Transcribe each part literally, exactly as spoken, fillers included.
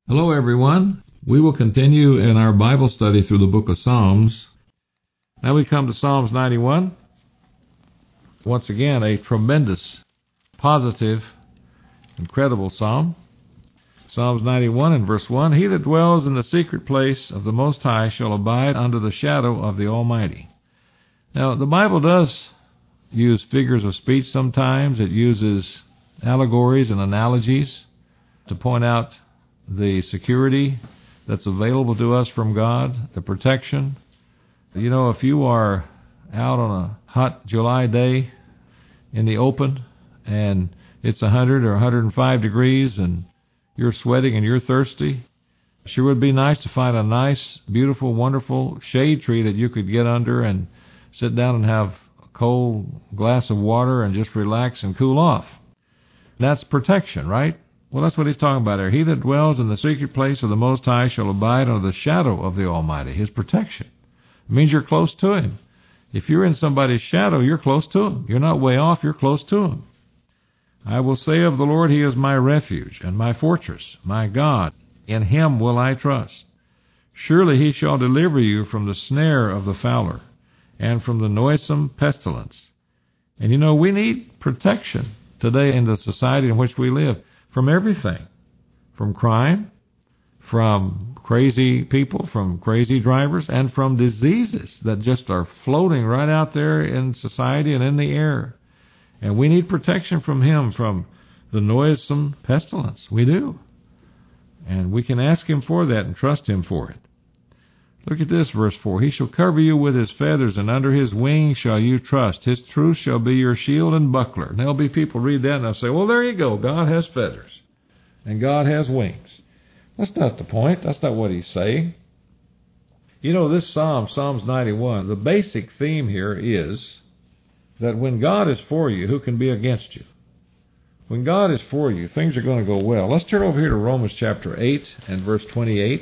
Hello, everyone. We will continue in our Bible study through the book of Psalms. Now we come to Psalms ninety-one. Once again, a tremendous, positive, incredible psalm. Psalms ninety-one and verse one, He that dwells in the secret place of the Most High shall abide under the shadow of the Almighty. Now, the Bible does use figures of speech sometimes. It uses allegories and analogies to point out the security that's available to us from God, the protection. You know, if you are out on a hot July day in the open and it's one hundred or one hundred five degrees and you're sweating and you're thirsty, it sure would be nice to find a nice, beautiful, wonderful shade tree that you could get under and sit down and have a cold glass of water and just relax and cool off. That's protection, right? Well, that's what he's talking about here. He that dwells in the secret place of the Most High shall abide under the shadow of the Almighty, His protection. It means you're close to Him. If you're in somebody's shadow, you're close to Him. You're not way off, you're close to Him. I will say of the Lord, He is my refuge and my fortress, my God. In Him will I trust. Surely He shall deliver you from the snare of the fowler and from the noisome pestilence. And you know, we need protection today in the society in which we live. From everything, from crime, from crazy people, from crazy drivers, and from diseases that just are floating right out there in society and in the air. And we need protection from Him, from the noisome pestilence. We do. And we can ask Him for that and trust Him for it. Look at this, verse four. He shall cover you with His feathers, and under His wings shall you trust. His truth shall be your shield and buckler. And there'll be people read that and they'll say, well, there you go. God has feathers and God has wings. That's not the point. That's not what he's saying. You know, this psalm, Psalms ninety-one, the basic theme here is that when God is for you, who can be against you? When God is for you, things are going to go well. Let's turn over here to Romans chapter eight and verse twenty-eight.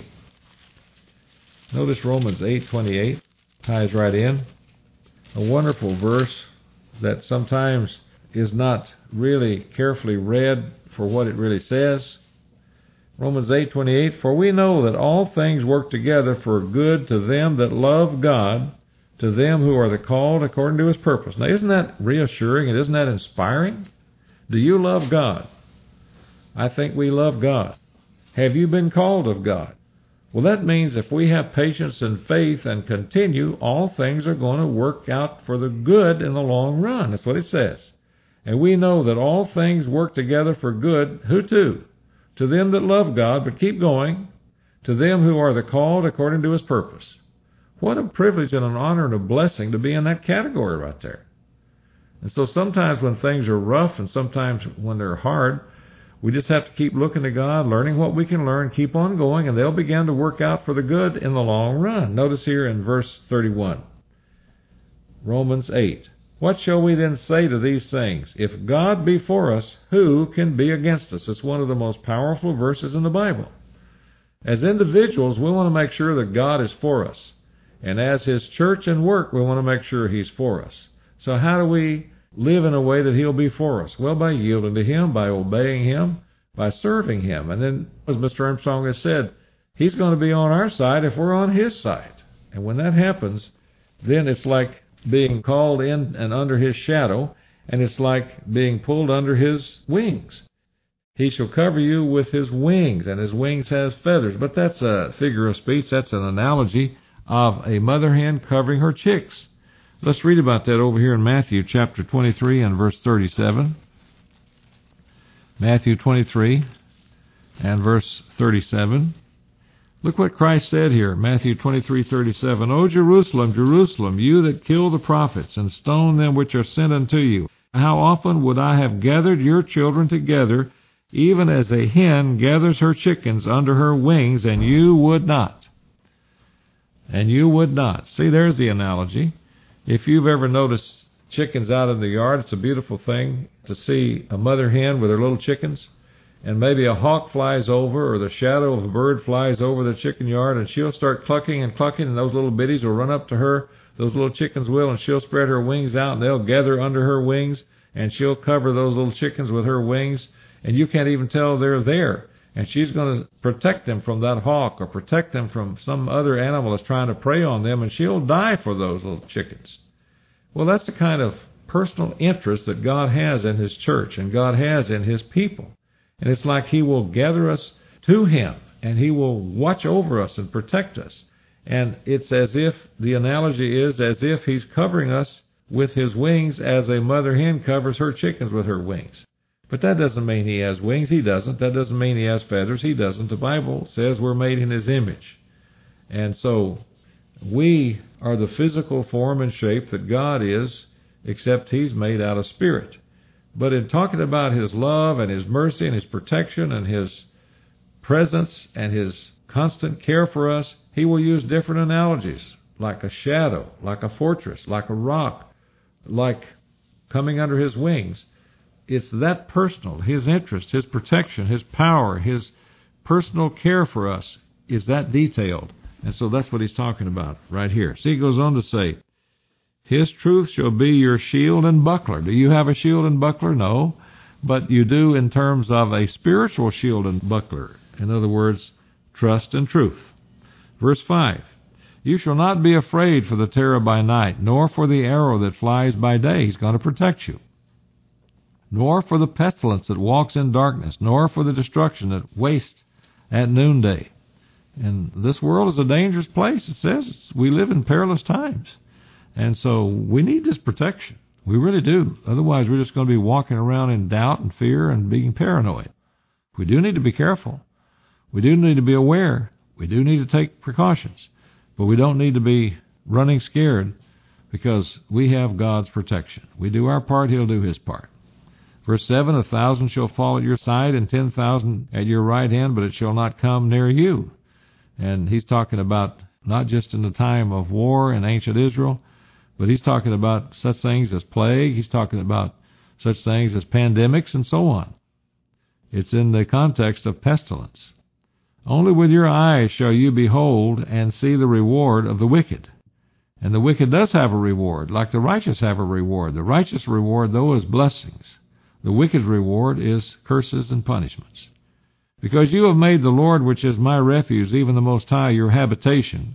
Notice Romans eight twenty-eight ties right in. A wonderful verse that sometimes is not really carefully read for what it really says. Romans eight twenty-eight, For we know that all things work together for good to them that love God, to them who are the called according to His purpose. Now, isn't that reassuring and isn't that inspiring? Do you love God? I think we love God. Have you been called of God? Well, that means if we have patience and faith and continue, all things are going to work out for the good in the long run. That's what it says. And we know that all things work together for good. Who to? To them that love God, but keep going. To them who are the called according to His purpose. What a privilege and an honor and a blessing to be in that category right there. And so sometimes when things are rough and sometimes when they're hard, we just have to keep looking to God, learning what we can learn, keep on going, and they'll begin to work out for the good in the long run. Notice here in verse thirty-one, Romans eight. What shall we then say to these things? If God be for us, who can be against us? It's one of the most powerful verses in the Bible. As individuals, we want to make sure that God is for us. And as His church and work, we want to make sure He's for us. So how do we live in a way that He'll be for us? Well, by yielding to Him, by obeying Him, by serving Him. And then, as Mister Armstrong has said, He's going to be on our side if we're on His side. And when that happens, then it's like being called in and under His shadow, and it's like being pulled under His wings. He shall cover you with His wings, and His wings has feathers. But that's a figure of speech. That's an analogy of a mother hen covering her chicks. Let's read about that over here in Matthew chapter twenty-three and verse thirty-seven. Matthew twenty-three and verse thirty-seven. Look what Christ said here, Matthew twenty-three thirty-seven. O Jerusalem, Jerusalem, you that kill the prophets and stone them which are sent unto you, how often would I have gathered your children together, even as a hen gathers her chickens under her wings, and you would not. And you would not. See, there's the analogy. If you've ever noticed chickens out in the yard, it's a beautiful thing to see a mother hen with her little chickens, and maybe a hawk flies over or the shadow of a bird flies over the chicken yard, and she'll start clucking and clucking, and those little bitties will run up to her, those little chickens will, and she'll spread her wings out, and they'll gather under her wings, and she'll cover those little chickens with her wings, and you can't even tell they're there. and she's going to protect them from that hawk or protect them from some other animal that's trying to prey on them, and she'll die for those little chickens. Well, that's the kind of personal interest that God has in His church and God has in His people. And it's like He will gather us to Him, and He will watch over us and protect us. And it's as if, the analogy is as if He's covering us with His wings as a mother hen covers her chickens with her wings. But that doesn't mean He has wings. He doesn't. That doesn't mean He has feathers. He doesn't. The Bible says we're made in His image. And so we are the physical form and shape that God is, except He's made out of spirit. But in talking about His love and His mercy and His protection and His presence and His constant care for us, He will use different analogies, like a shadow, like a fortress, like a rock, like coming under His wings. It's that personal. His interest, His protection, His power, His personal care for us is that detailed. And so that's what He's talking about right here. See, He goes on to say, His truth shall be your shield and buckler. Do you have a shield and buckler? No. But you do in terms of a spiritual shield and buckler. In other words, trust and truth. Verse five, you shall not be afraid for the terror by night, nor for the arrow that flies by day. He's going to protect you. Nor for the pestilence that walks in darkness, nor for the destruction that wastes at noonday. And this world is a dangerous place. It says we live in perilous times. And so we need this protection. We really do. Otherwise, we're just going to be walking around in doubt and fear and being paranoid. We do need to be careful. We do need to be aware. We do need to take precautions. But we don't need to be running scared, because we have God's protection. We do our part, He'll do His part. Verse seven, a thousand shall fall at your side and ten thousand at your right hand, but it shall not come near you. And He's talking about not just in the time of war in ancient Israel, but He's talking about such things as plague. He's talking about such things as pandemics and so on. It's in the context of pestilence. Only with your eyes shall you behold and see the reward of the wicked. And the wicked does have a reward, like the righteous have a reward. The righteous reward, though, is blessings. The wicked reward is curses and punishments. Because you have made the Lord, which is my refuge, even the Most High, your habitation,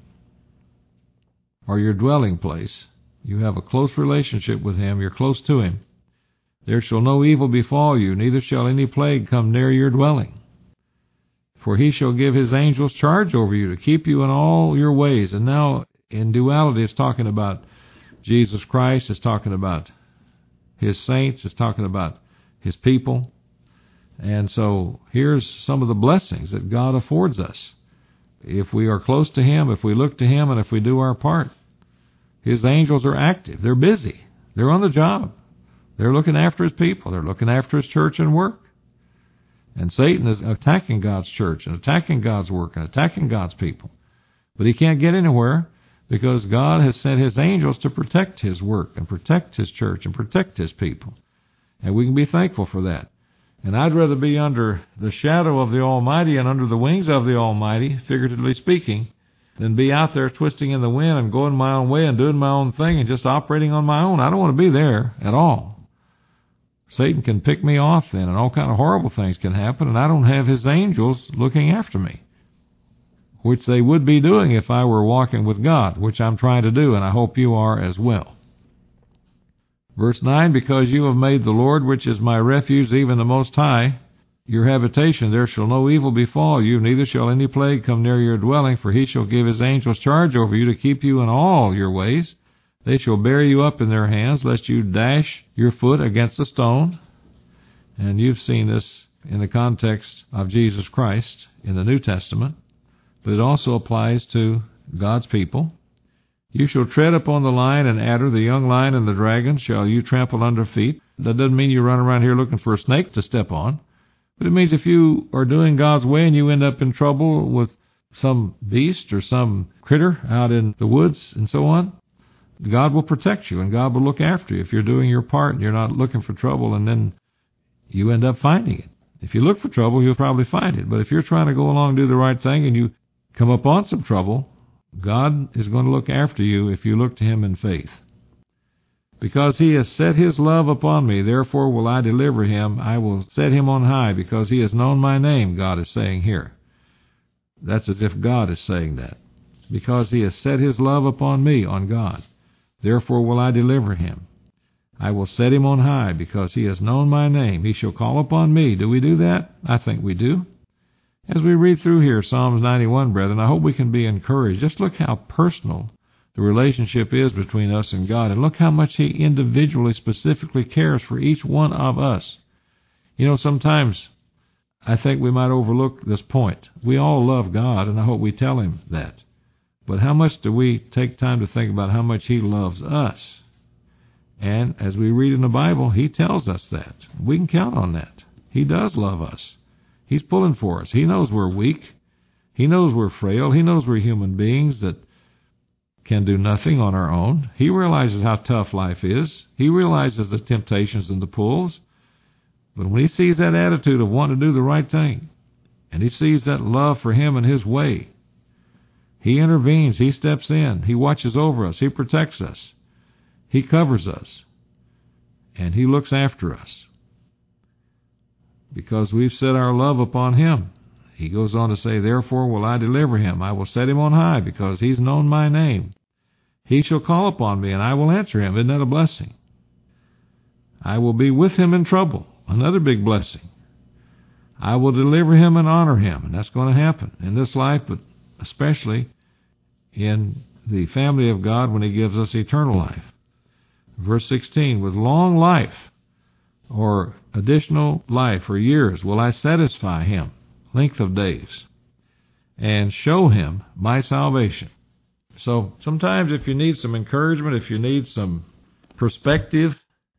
or your dwelling place. You have a close relationship with Him. You're close to Him. There shall no evil befall you, neither shall any plague come near your dwelling. For He shall give His angels charge over you to keep you in all your ways. And now, in duality, it's talking about Jesus Christ. It's talking about His saints. It's talking about His people. And so here's some of the blessings that God affords us. If we are close to Him, if we look to Him, and if we do our part, His angels are active. They're busy. They're on the job. They're looking after His people. They're looking after His church and work. And Satan is attacking God's church and attacking God's work and attacking God's people. But he can't get anywhere, because God has sent His angels to protect His work and protect His church and protect His people. And we can be thankful for that. And I'd rather be under the shadow of the Almighty and under the wings of the Almighty, figuratively speaking, than be out there twisting in the wind and going my own way and doing my own thing and just operating on my own. I don't want to be there at all. Satan can pick me off then, and all kind of horrible things can happen, and I don't have His angels looking after me, which they would be doing if I were walking with God, which I'm trying to do, and I hope you are as well. Verse nine, because you have made the Lord, which is my refuge, even the Most High, your habitation, there shall no evil befall you, neither shall any plague come near your dwelling, for He shall give His angels charge over you to keep you in all your ways. They shall bear you up in their hands, lest you dash your foot against a stone. And you've seen this in the context of Jesus Christ in the New Testament, but it also applies to God's people. You shall tread upon the lion and adder, the young lion and the dragon shall you trample under feet. That doesn't mean you run around here looking for a snake to step on, but it means if you are doing God's way and you end up in trouble with some beast or some critter out in the woods and so on, God will protect you and God will look after you if you're doing your part and you're not looking for trouble, and then you end up finding it. If you look for trouble, you'll probably find it. But if you're trying to go along and do the right thing and you come upon some trouble, God is going to look after you if you look to Him in faith. Because he has set his love upon me, therefore will I deliver him. I will set him on high, because he has known my name, God is saying here. That's as if God is saying that. Because he has set his love upon me, on God, therefore will I deliver him. I will set him on high, because he has known my name. He shall call upon me. Do we do that? I think we do. As we read through here, Psalms ninety-one, brethren, I hope we can be encouraged. Just look how personal the relationship is between us and God, and look how much he individually, specifically cares for each one of us. You know, sometimes I think we might overlook this point. We all love God, and I hope we tell him that. But how much do we take time to think about how much he loves us? And as we read in the Bible, he tells us that. We can count on that. He does love us. He's pulling for us. He knows we're weak. He knows we're frail. He knows we're human beings that can do nothing on our own. He realizes how tough life is. He realizes the temptations and the pulls. But when he sees that attitude of wanting to do the right thing, and he sees that love for him and his way, he intervenes. He steps in. He watches over us. He protects us. He covers us. And he looks after us. Because we've set our love upon him. He goes on to say, therefore will I deliver him. I will set him on high, because he's known my name. He shall call upon me, and I will answer him. Isn't that a blessing? I will be with him in trouble. Another big blessing. I will deliver him and honor him. And that's going to happen in this life, but especially in the family of God when he gives us eternal life. Verse sixteen, with long life, or additional life or years, will I satisfy him, length of days, and show him my salvation. So sometimes if you need some encouragement, if you need some perspective,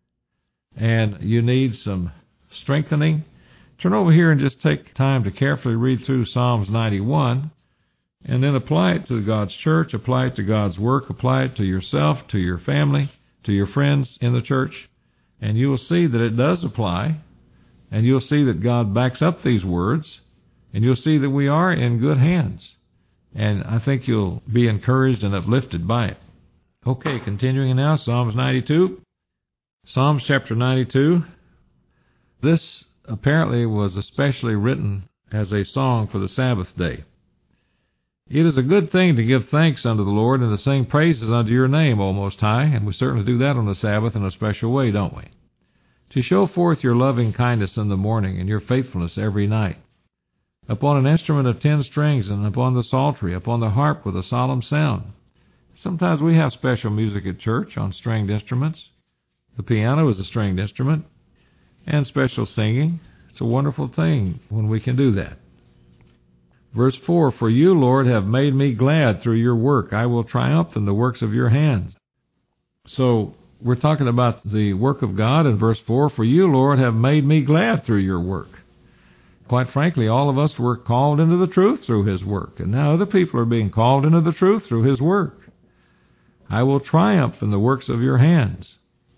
and you need some strengthening, turn over here and just take time to carefully read through Psalms ninety-one, and then apply it to God's church, apply it to God's work, apply it to yourself, to your family, to your friends in the church, and you will see that it does apply, and you'll see that God backs up these words, and you'll see that we are in good hands. And I think you'll be encouraged and uplifted by it. Okay, continuing now, Psalms ninety-two. Psalms chapter ninety-two. This apparently was especially written as a song for the Sabbath day. It is a good thing to give thanks unto the Lord and to sing praises unto your name, O Most High, and we certainly do that on the Sabbath in a special way, don't we? To show forth your loving kindness in the morning and your faithfulness every night. Upon an instrument of ten strings, and upon the psaltery, upon the harp with a solemn sound. Sometimes we have special music at church on stringed instruments. The piano is a stringed instrument, and special singing. It's a wonderful thing when we can do that. Verse four, for you, Lord, have made me glad through your work. I will triumph in the works of your hands. So we're talking about the work of God in verse four. For you, Lord, have made me glad through your work. Quite frankly, all of us were called into the truth through his work, and now other people are being called into the truth through his work. I will triumph in the works of your hands.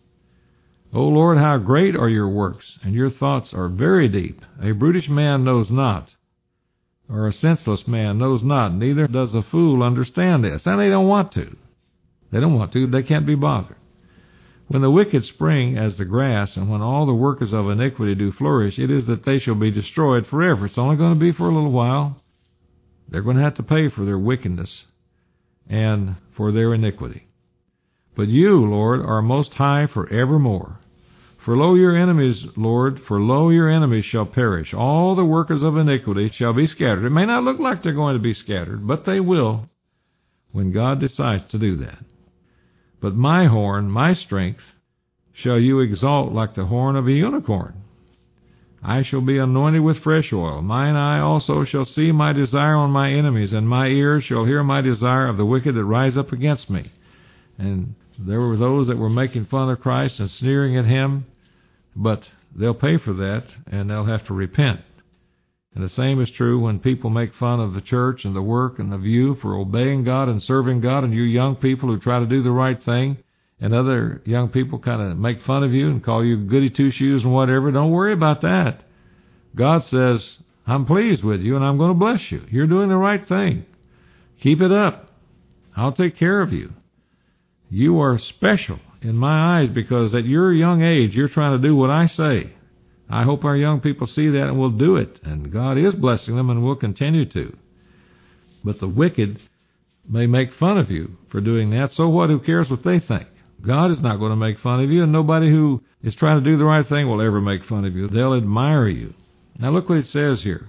O Lord, how great are your works, and your thoughts are very deep. A brutish man knows not, or a senseless man knows not, neither does a fool understand this. And they don't want to. They don't want to. They can't be bothered. When the wicked spring as the grass, and when all the workers of iniquity do flourish, it is that they shall be destroyed forever. It's only going to be for a little while. They're going to have to pay for their wickedness and for their iniquity. But you, Lord, are most high forevermore. For lo your enemies, Lord, for lo your enemies shall perish. All the workers of iniquity shall be scattered. It may not look like they're going to be scattered, but they will when God decides to do that. But my horn, my strength, shall you exalt like the horn of a unicorn. I shall be anointed with fresh oil. Mine eye also shall see my desire on my enemies, and my ears shall hear my desire of the wicked that rise up against me. And there were those that were making fun of Christ and sneering at him, but they'll pay for that, and they'll have to repent. And the same is true when people make fun of the church and the work and of you for obeying God and serving God, and you young people who try to do the right thing, and other young people kind of make fun of you and call you goody two-shoes and whatever. Don't worry about that. God says, I'm pleased with you, and I'm going to bless you. You're doing the right thing. Keep it up. I'll take care of you. You are special in my eyes, because at your young age, you're trying to do what I say. I hope our young people see that and will do it. And God is blessing them and will continue to. But the wicked may make fun of you for doing that. So what? Who cares what they think? God is not going to make fun of you, and nobody who is trying to do the right thing will ever make fun of you. They'll admire you. Now look what it says here.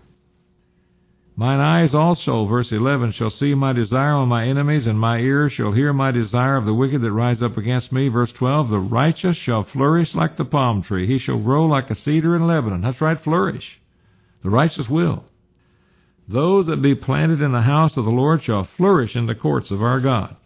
Mine eyes also, verse eleven, shall see my desire on my enemies, and my ears shall hear my desire of the wicked that rise up against me. Verse twelve, the righteous shall flourish like the palm tree. He shall grow like a cedar in Lebanon. That's right, flourish. The righteous will. Those that be planted in the house of the Lord shall flourish in the courts of our God.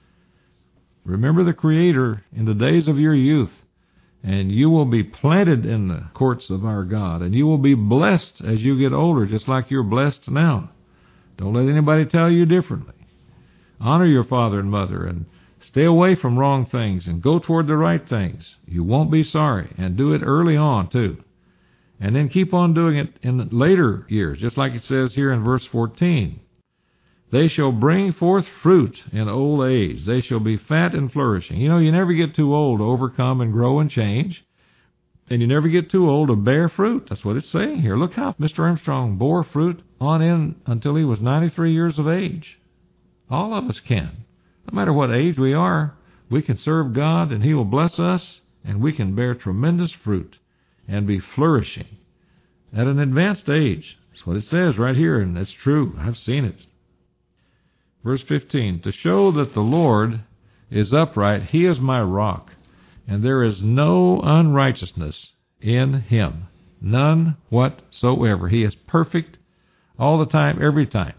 Remember the Creator in the days of your youth, and you will be planted in the courts of our God, and you will be blessed as you get older, just like you're blessed now. Don't let anybody tell you differently. Honor your father and mother, and stay away from wrong things, and go toward the right things. You won't be sorry, and do it early on, too. And then keep on doing it in later years, just like it says here in verse fourteen. They shall bring forth fruit in old age. They shall be fat and flourishing. You know, you never get too old to overcome and grow and change. And you never get too old to bear fruit. That's what it's saying here. Look how Mister Armstrong bore fruit on in until he was ninety-three years of age. All of us can. No matter what age we are, we can serve God and He will bless us, and we can bear tremendous fruit and be flourishing at an advanced age. That's what it says right here, and it's true. I've seen it. Verse fifteen, to show that the Lord is upright, He is my rock, and there is no unrighteousness in Him, none whatsoever. He is perfect all the time, every time,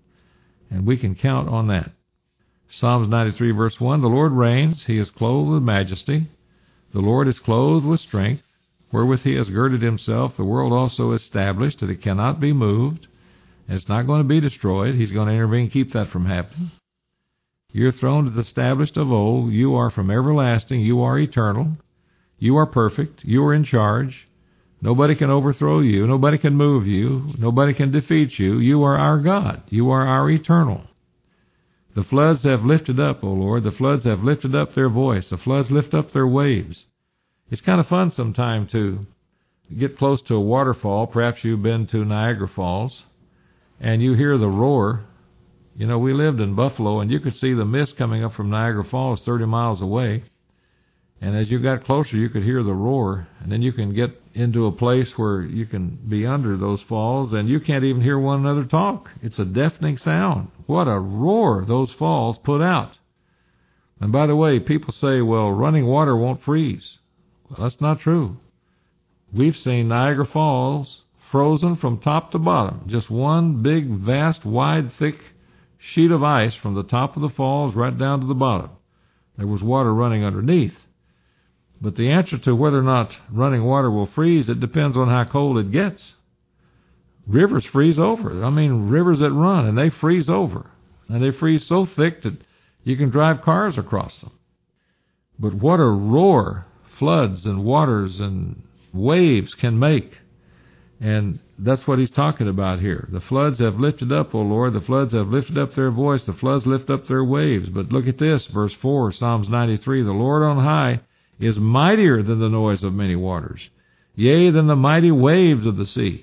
and we can count on that. Psalms ninety-three, verse one, the Lord reigns, He is clothed with majesty. The Lord is clothed with strength, wherewith He has girded Himself. The world also is established, that it cannot be moved. It's not going to be destroyed. He's going to intervene and keep that from happening. Your throne is established of old. You are from everlasting. You are eternal. You are perfect. You are in charge. Nobody can overthrow you. Nobody can move you. Nobody can defeat you. You are our God. You are our eternal. The floods have lifted up, O Lord. The floods have lifted up their voice. The floods lift up their waves. It's kind of fun sometime to get close to a waterfall. Perhaps you've been to Niagara Falls. And you hear the roar. You know, we lived in Buffalo, and you could see the mist coming up from Niagara Falls thirty miles away. And as you got closer, you could hear the roar. And then you can get into a place where you can be under those falls, and you can't even hear one another talk. It's a deafening sound. What a roar those falls put out. And by the way, people say, well, running water won't freeze. Well, that's not true. We've seen Niagara Falls frozen from top to bottom. Just one big, vast, wide, thick sheet of ice from the top of the falls right down to the bottom. There was water running underneath. But the answer to whether or not running water will freeze, it depends on how cold it gets. Rivers freeze over. I mean, rivers that run, and they freeze over. And they freeze so thick that you can drive cars across them. But what a roar floods and waters and waves can make. And that's what he's talking about here. The floods have lifted up, O Lord. The floods have lifted up their voice. The floods lift up their waves. But look at this, verse four, Psalms ninety-three. The Lord on high is mightier than the noise of many waters, yea, than the mighty waves of the sea.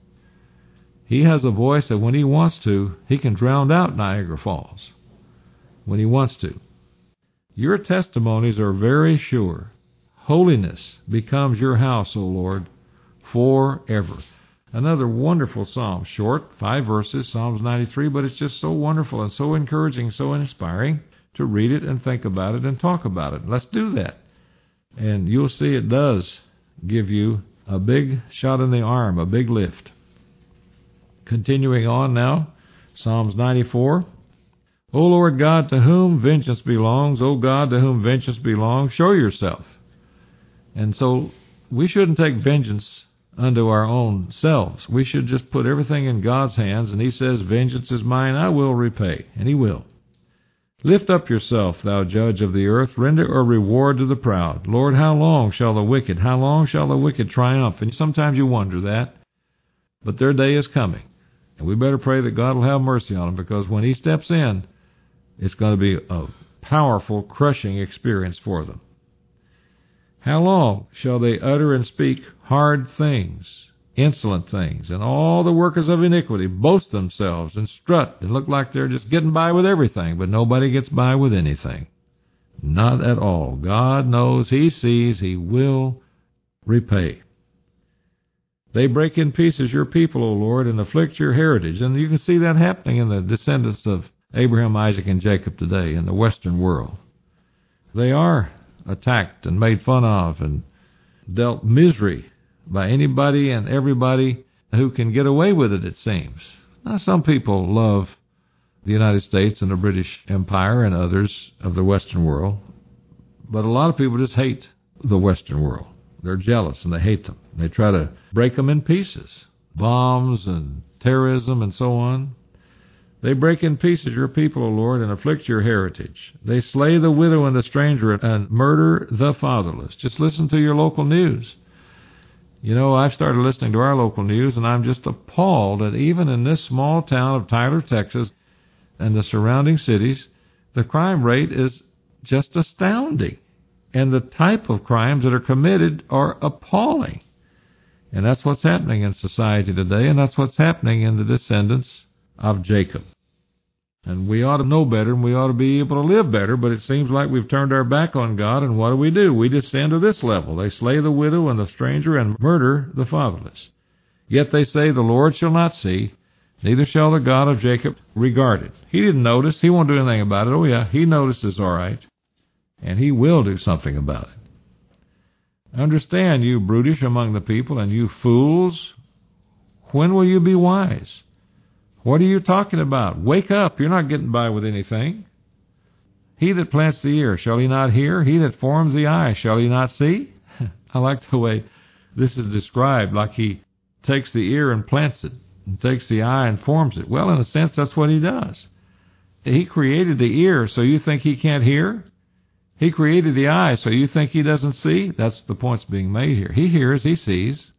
He has a voice that when He wants to, He can drown out Niagara Falls. When He wants to. Your testimonies are very sure. Holiness becomes your house, O Lord, forever. Another wonderful psalm, short, five verses, Psalms ninety-three, but it's just so wonderful and so encouraging, so inspiring to read it and think about it and talk about it. Let's do that. And you'll see it does give you a big shot in the arm, a big lift. Continuing on now, Psalms ninety-four. O Lord God, to whom vengeance belongs, O God, to whom vengeance belongs, show yourself. And so we shouldn't take vengeance unto our own selves. We should just put everything in God's hands, and He says, vengeance is mine, I will repay, and He will. Lift up yourself, thou judge of the earth, render a reward to the proud. Lord, how long shall the wicked, how long shall the wicked triumph? And sometimes you wonder that, but their day is coming. And we better pray that God will have mercy on them, because when He steps in, it's going to be a powerful, crushing experience for them. How long shall they utter and speak hard things, insolent things, and all the workers of iniquity boast themselves and strut and look like they're just getting by with everything, but nobody gets by with anything. Not at all. God knows, He sees, He will repay. They break in pieces your people, O Lord, and afflict your heritage. And you can see that happening in the descendants of Abraham, Isaac, and Jacob today in the Western world. They are attacked and made fun of and dealt misery by anybody and everybody who can get away with it, it seems. Now, some people love the United States and the British Empire and others of the Western world, but a lot of people just hate the Western world. They're jealous and they hate them. They try to break them in pieces. Bombs and terrorism and so on. They break in pieces your people, O Lord, and afflict your heritage. They slay the widow and the stranger and murder the fatherless. Just listen to your local news. You know, I've started listening to our local news, and I'm just appalled that even in this small town of Tyler, Texas, and the surrounding cities, the crime rate is just astounding. And the type of crimes that are committed are appalling. And that's what's happening in society today, and that's what's happening in the descendants of Jacob. And we ought to know better, and we ought to be able to live better, but it seems like we've turned our back on God, and what do we do? We descend to this level. They slay the widow and the stranger and murder the fatherless. Yet they say, the Lord shall not see, neither shall the God of Jacob regard it. He didn't notice. He won't do anything about it. Oh, yeah, He notices all right. And He will do something about it. Understand, you brutish among the people, and you fools, when will you be wise? What are you talking about? Wake up, you're not getting by with anything. He that plants the ear, shall he not hear? He that forms the eye, shall he not see? I like the way this is described, like He takes the ear and plants it, and takes the eye and forms it. Well, in a sense, that's what He does. He created the ear, so you think He can't hear? He created the eye, so you think He doesn't see? That's the point's being made here. He hears, He sees.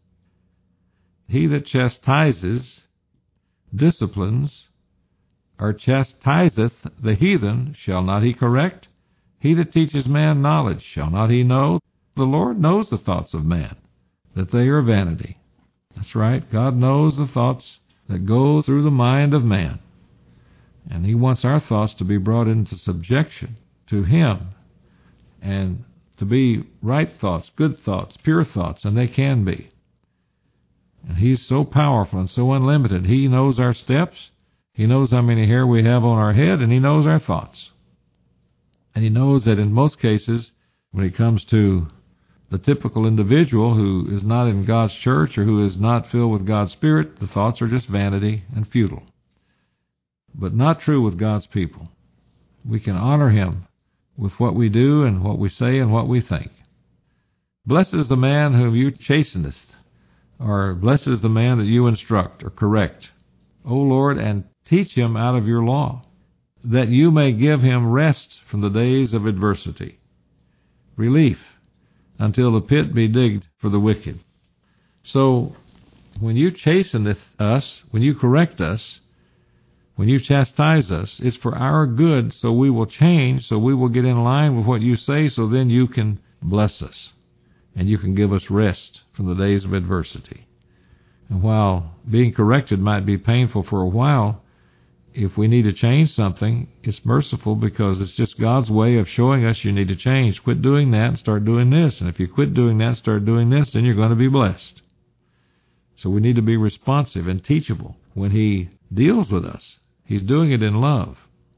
He that chastises, disciplines, or chastiseth the heathen, shall not He correct? He that teaches man knowledge, shall not He know? The Lord knows the thoughts of man, that they are vanity. That's right. God knows the thoughts that go through the mind of man. And He wants our thoughts to be brought into subjection to Him, and to be right thoughts, good thoughts, pure thoughts, and they can be. And He's so powerful and so unlimited. He knows our steps, He knows how many hair we have on our head, and He knows our thoughts. And He knows that in most cases, when it comes to the typical individual who is not in God's church or who is not filled with God's Spirit, the thoughts are just vanity and futile. But not true with God's people. We can honor Him with what we do and what we say and what we think. Blessed is the man whom you chastenest, or blessed is the man that you instruct or correct, O Lord, and teach him out of your law, that you may give him rest from the days of adversity, relief until the pit be digged for the wicked. So, when you chasten us, when you correct us, when you chastise us, it's for our good, so we will change, so we will get in line with what you say, so then you can bless us, and you can give us rest from the days of adversity. And while being corrected might be painful for a while, if we need to change something, it's merciful because it's just God's way of showing us you need to change. Quit doing that and start doing this. And if you quit doing that and start doing this, then you're going to be blessed. So we need to be responsive and teachable when He deals with us. He's doing it in love.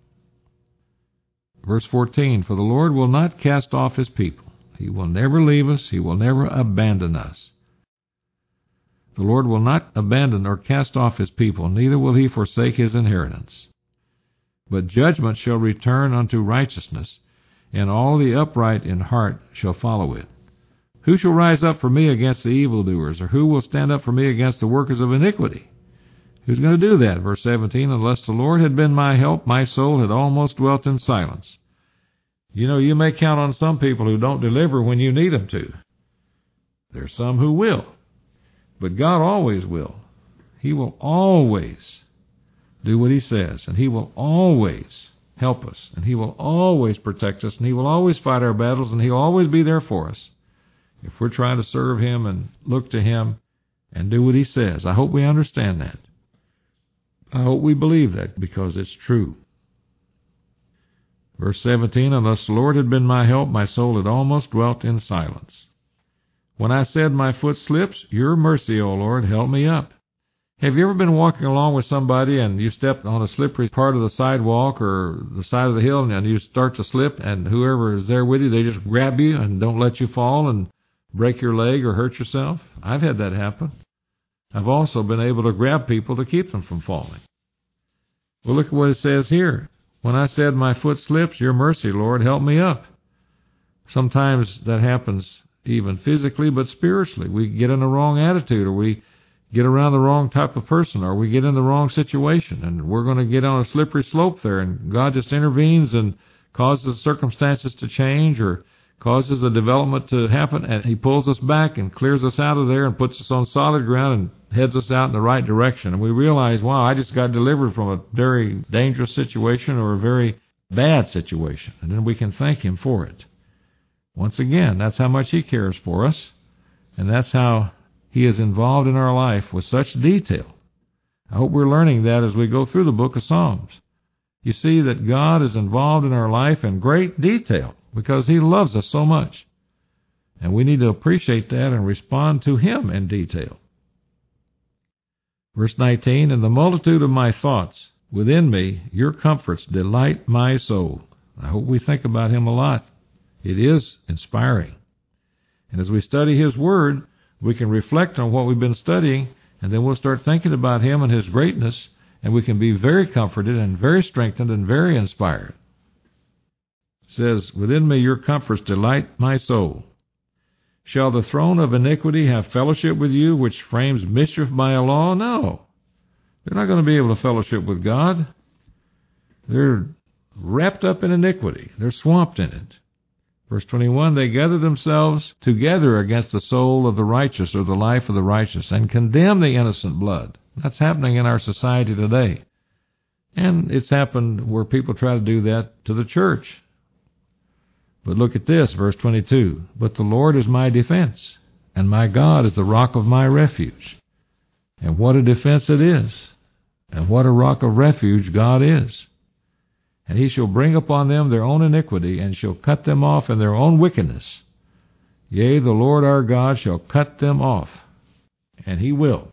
Verse fourteen, for the Lord will not cast off His people. He will never leave us. He will never abandon us. The Lord will not abandon or cast off His people, neither will He forsake His inheritance. But judgment shall return unto righteousness, and all the upright in heart shall follow it. Who shall rise up for me against the evildoers, or who will stand up for me against the workers of iniquity? Who's going to do that? Verse seventeen, unless the Lord had been my help, my soul had almost dwelt in silence. You know, you may count on some people who don't deliver when you need them to. There's some who will. But God always will. He will always do what He says, and He will always help us, and He will always protect us, and He will always fight our battles, and He'll always be there for us. if we're trying to serve Him and look to Him and do what He says. I hope we understand that. I hope we believe that because it's true. Verse seventeen, unless the Lord had been my help, my soul had almost dwelt in silence. When I said my foot slips, your mercy, O Lord, help me up. Have you ever been walking along with somebody and you stepped on a slippery part of the sidewalk or the side of the hill and you start to slip, and whoever is there with you, they just grab you and don't let you fall and break your leg or hurt yourself? I've had that happen. I've also been able to grab people to keep them from falling. Well, look at what it says here. When I said my foot slips, your mercy, Lord, help me up. Sometimes that happens even physically, but spiritually. We get in the wrong attitude, or we get around the wrong type of person, or we get in the wrong situation, and we're going to get on a slippery slope there, and God just intervenes and causes circumstances to change or causes a development to happen, and He pulls us back and clears us out of there and puts us on solid ground and heads us out in the right direction. And we realize, wow, I just got delivered from a very dangerous situation or a very bad situation. And then we can thank Him for it. Once again, that's how much He cares for us, and that's how He is involved in our life with such detail. I hope we're learning that as we go through the book of Psalms. You see that God is involved in our life in great detail because He loves us so much. And we need to appreciate that and respond to Him in detail. Verse nineteen, in the multitude of my thoughts within me, your comforts delight my soul. I hope we think about Him a lot. It is inspiring. And as we study His Word, we can reflect on what we've been studying, and then we'll start thinking about Him and His greatness, and we can be very comforted and very strengthened and very inspired. It says, within me your comforts delight my soul. Shall the throne of iniquity have fellowship with you, which frames mischief by a law? No. They're not going to be able to fellowship with God. They're wrapped up in iniquity. They're swamped in it. Verse twenty-one, they gather themselves together against the soul of the righteous, or the life of the righteous, and condemn the innocent blood. That's happening in our society today. And it's happened where people try to do that to the church. But look at this, verse twenty-two. But the Lord is my defense, and my God is the rock of my refuge. And what a defense it is, and what a rock of refuge God is. And He shall bring upon them their own iniquity, and shall cut them off in their own wickedness. Yea, the Lord our God shall cut them off, and He will.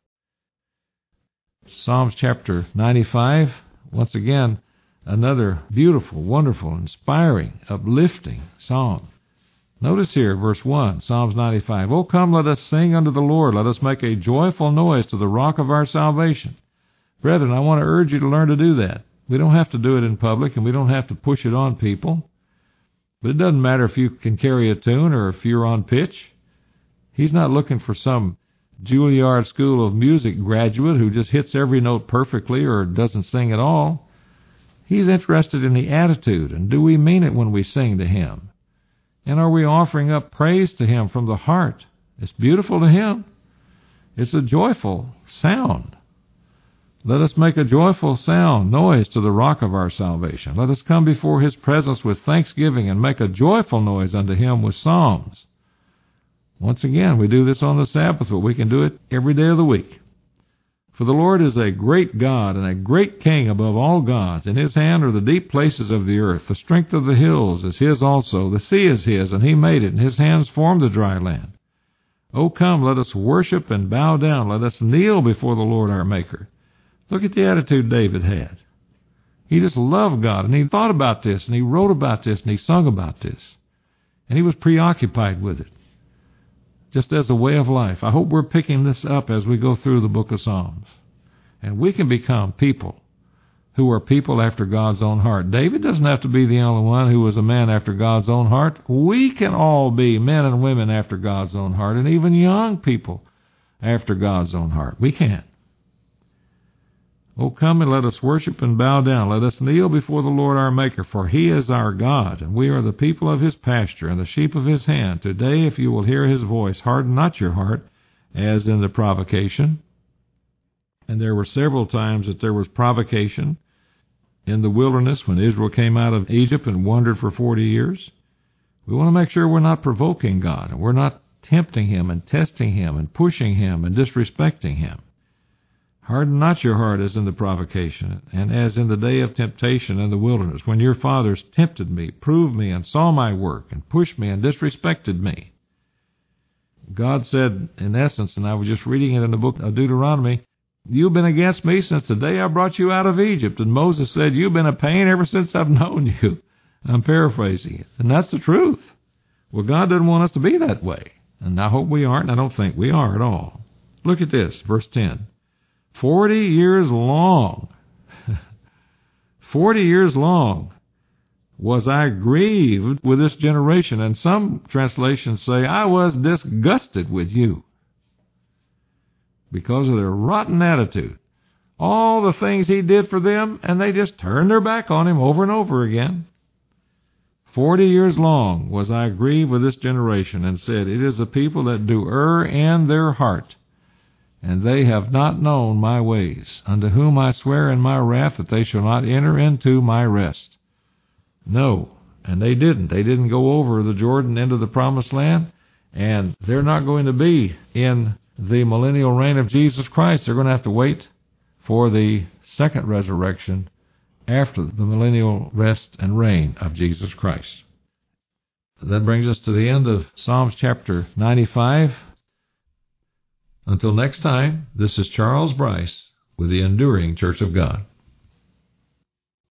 Psalms chapter ninety-five, once again, another beautiful, wonderful, inspiring, uplifting psalm. Notice here, verse one, Psalms ninety-five, O come, let us sing unto the Lord. Let us make a joyful noise to the rock of our salvation. Brethren, I want to urge you to learn to do that. We don't have to do it in public, and we don't have to push it on people. But it doesn't matter if you can carry a tune or if you're on pitch. He's not looking for some Juilliard School of Music graduate who just hits every note perfectly or doesn't sing at all. He's interested in the attitude, and do we mean it when we sing to Him? And are we offering up praise to Him from the heart? It's beautiful to Him. It's a joyful sound. Let us make a joyful sound, noise to the rock of our salvation. Let us come before His presence with thanksgiving and make a joyful noise unto Him with psalms. Once again, we do this on the Sabbath, but we can do it every day of the week. For the Lord is a great God and a great King above all gods. In His hand are the deep places of the earth. The strength of the hills is His also. The sea is His, and He made it, and His hands formed the dry land. O come, let us worship and bow down. Let us kneel before the Lord our Maker. Look at the attitude David had. He just loved God, and he thought about this, and he wrote about this, and he sung about this. And he was preoccupied with it, just as a way of life. I hope we're picking this up as we go through the book of Psalms. And we can become people who are people after God's own heart. David doesn't have to be the only one who was a man after God's own heart. We can all be men and women after God's own heart, and even young people after God's own heart. We can. O come and let us worship and bow down. Let us kneel before the Lord our Maker, for He is our God, and we are the people of His pasture and the sheep of His hand. Today, if you will hear His voice, harden not your heart, as in the provocation. And there were several times that there was provocation in the wilderness when Israel came out of Egypt and wandered for forty years. We want to make sure we're not provoking God, and we're not tempting him and testing him and pushing him and disrespecting him. Harden not your heart as in the provocation, and as in the day of temptation in the wilderness, when your fathers tempted me, proved me, and saw my work, and pushed me and disrespected me. God said, in essence, and I was just reading it in the book of Deuteronomy, you've been against me since the day I brought you out of Egypt. And Moses said, you've been a pain ever since I've known you. I'm paraphrasing it. And that's the truth. Well, God doesn't want us to be that way. And I hope we aren't, and I don't think we are at all. Look at this, verse ten. Forty years long, forty years long was I grieved with this generation. And some translations say, I was disgusted with you because of their rotten attitude. All the things he did for them, and they just turned their back on him over and over again. Forty years long was I grieved with this generation, and said, it is a people that do err in their heart, and they have not known my ways, unto whom I swear in my wrath that they shall not enter into my rest. No, and they didn't. They didn't go over the Jordan into the promised land, and they're not going to be in the millennial reign of Jesus Christ. They're going to have to wait for the second resurrection after the millennial rest and reign of Jesus Christ. That brings us to the end of Psalms chapter ninety-five. Until next time, this is Charles Bryce with the Enduring Church of God.